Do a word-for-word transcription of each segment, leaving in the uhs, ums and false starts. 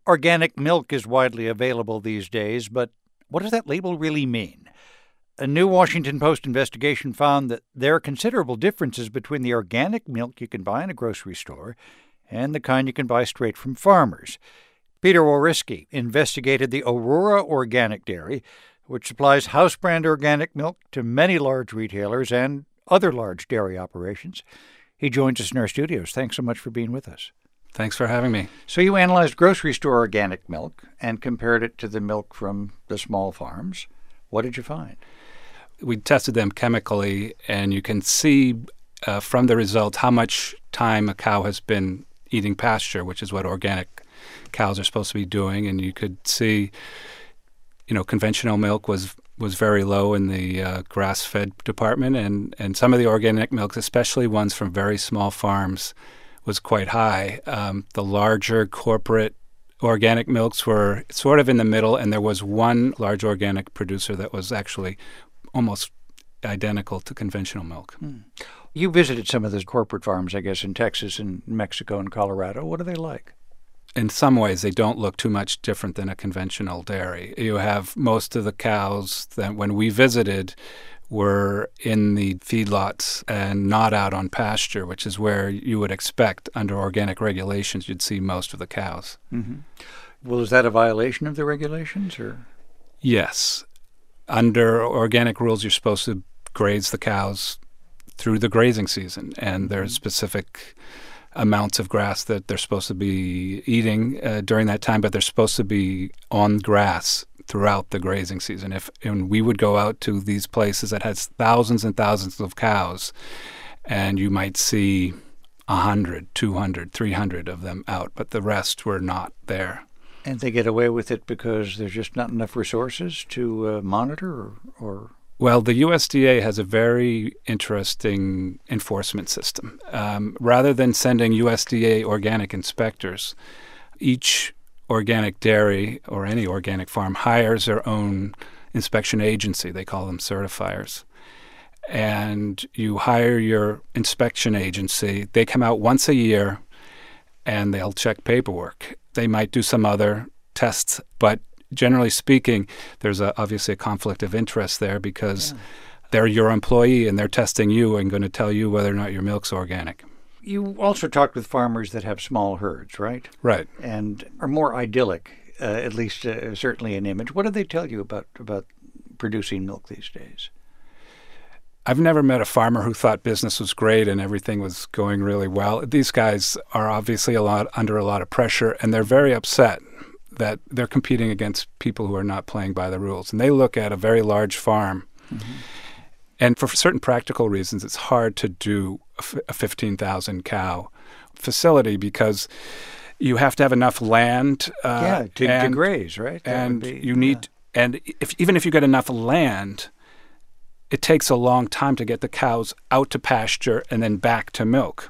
Organic milk is widely available these days, but what does that label really mean? A new Washington Post investigation found that there are considerable differences between the organic milk you can buy in a grocery store and the kind you can buy straight from farmers. Peter Wawryski investigated the Aurora Organic Dairy, which supplies house brand organic milk to many large retailers and other large dairy operations. He joins us in our studios. Thanks so much for being with us. Thanks for having me. So you analyzed grocery store organic milk and compared it to the milk from the small farms. What did you find? We tested them chemically, and you can see uh, from the results how much time a cow has been eating pasture, which is what organic cows are supposed to be doing. And you could see, you know, conventional milk was was very low in the uh, grass-fed department, and, and some of the organic milks, especially ones from very small farms, was quite high. Um, the larger corporate organic milks were sort of in the middle, and there was one large organic producer that was actually almost identical to conventional milk. Hmm. You visited some of those corporate farms, I guess, in Texas and Mexico and Colorado. What are they like? In some ways, they don't look too much different than a conventional dairy. You have most of the cows that when we visited were in the feedlots and not out on pasture, which is where you would expect under organic regulations you'd see most of the cows. Mm-hmm. Well, is that a violation of the regulations? Or Yes. Under organic rules, you're supposed to graze the cows through the grazing season, and there's specific amounts of grass that they're supposed to be eating uh, during that time, but they're supposed to be on grass throughout the grazing season. If and we would go out to these places that has thousands and thousands of cows, and you might see one hundred, two hundred, three hundred of them out, but the rest were not there. And they get away with it because there's just not enough resources to uh, monitor or, or... Well, the U S D A has a very interesting enforcement system. Um, rather than sending U S D A organic inspectors, each organic dairy or any organic farm hires their own inspection agency. They call them certifiers. And you hire your inspection agency. They come out once a year, and they'll check paperwork. They might do some other tests, but generally speaking, there's a, obviously a conflict of interest there because yeah. they're your employee and they're testing you and going to tell you whether or not your milk's organic. You also talked with farmers that have small herds, right? Right. And are more idyllic, uh, at least uh, certainly in image. What do they tell you about, about producing milk these days? I've never met a farmer who thought business was great and everything was going really well. These guys are obviously a lot under a lot of pressure, and they're very upset that they're competing against people who are not playing by the rules. And they look at a very large farm, mm-hmm. and for certain practical reasons, it's hard to do a fifteen thousand cow facility because you have to have enough land. Uh, yeah, to, and, to graze, right? That and be, you need, yeah. and if even if you get enough land, it takes a long time to get the cows out to pasture and then back to milk.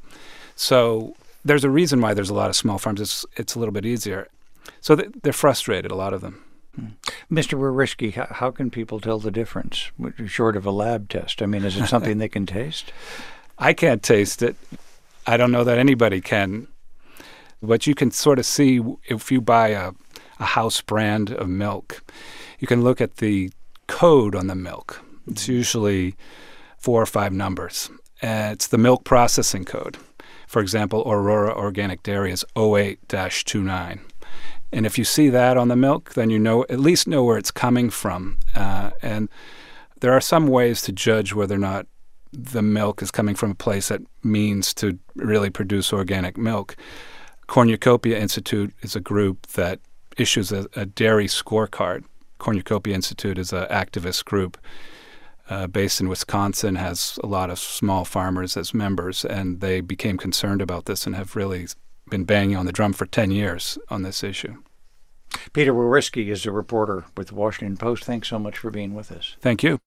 So there's a reason why there's a lot of small farms. It's, it's a little bit easier. So they're frustrated, a lot of them. Hmm. Mister Wawryski, how, how can people tell the difference, short of a lab test? I mean, is it something they can taste? I can't taste it. I don't know that anybody can. But you can sort of see if you buy a, a house brand of milk, you can look at the code on the milk. It's usually four or five numbers. Uh, it's the milk processing code. For example, Aurora Organic Dairy is oh eight dash twenty-nine. And if you see that on the milk, then you know at least know where it's coming from. Uh, and there are some ways to judge whether or not the milk is coming from a place that means to really produce organic milk. Cornucopia Institute is a group that issues a, a dairy scorecard. Cornucopia Institute is an activist group Uh, based in Wisconsin, has a lot of small farmers as members, and they became concerned about this and have really been banging on the drum for ten years on this issue. Peter Wawryski is a reporter with the Washington Post. Thanks so much for being with us. Thank you.